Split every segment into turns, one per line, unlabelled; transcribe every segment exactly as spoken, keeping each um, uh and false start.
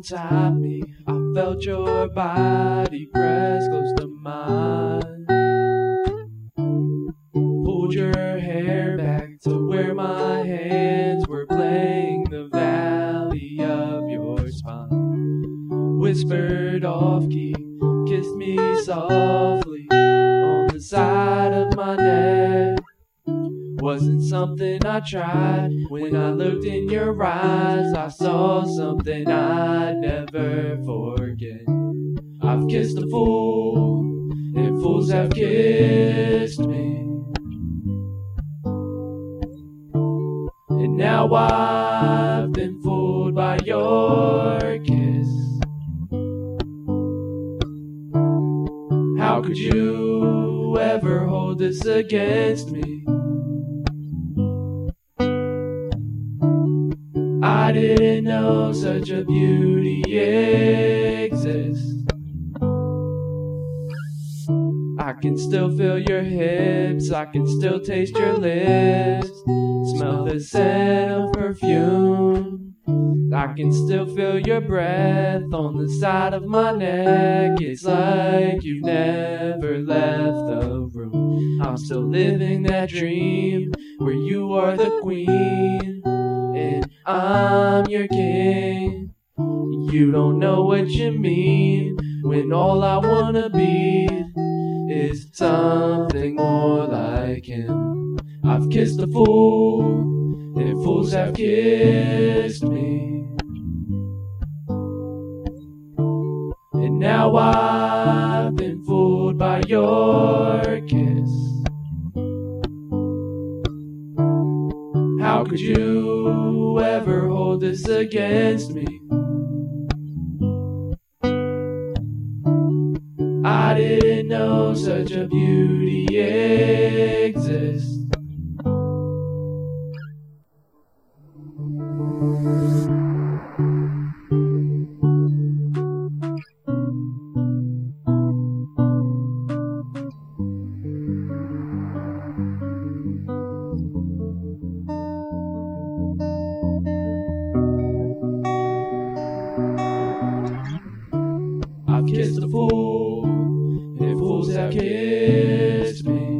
tap me. I felt your body press close to mine. Pulled your hair back to where my hands were playing the valley of your spine. Whispered off key, kissed me softly on the side of my neck. Wasn't something I tried. When I looked in your eyes, I saw something I'd never forget. I've kissed a fool, and fools have kissed me. And now I've been fooled by your kiss. How could you ever hold this against me? I didn't know such a beauty exists. I can still feel your hips, I can still taste your lips, smell the scent of perfume. I can still feel your breath on the side of my neck. It's like you've never left the room. I'm still living that dream where you are the queen and I'm your king. You don't know what you mean when all I wanna be is something more like him. I've kissed a fool, and fools have kissed me. And now I've been fooled by your kiss. How could you ever hold this against me? I didn't know such a beauty exists. I've kissed a fool, and fools have kissed me.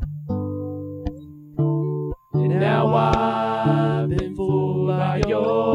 And now I've been fooled by your